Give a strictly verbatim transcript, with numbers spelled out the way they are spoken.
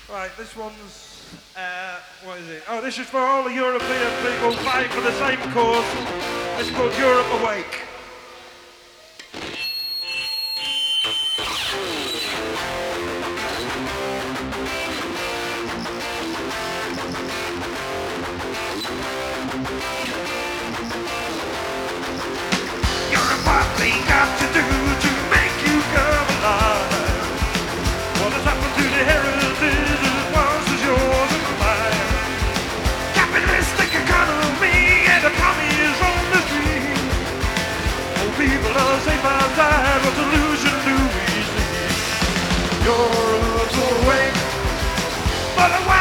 Right, this one's, uh, what is it? Oh, this is for all the European people fighting for the same cause. It's called Europe Awake. Europe, what we got to do to make you come alive? What has happened to the heritage that once was yours and mine? Capitalistic economy and economies on the street. Oh, people are safe outside, what illusion do we see? Europe's awake, but awake.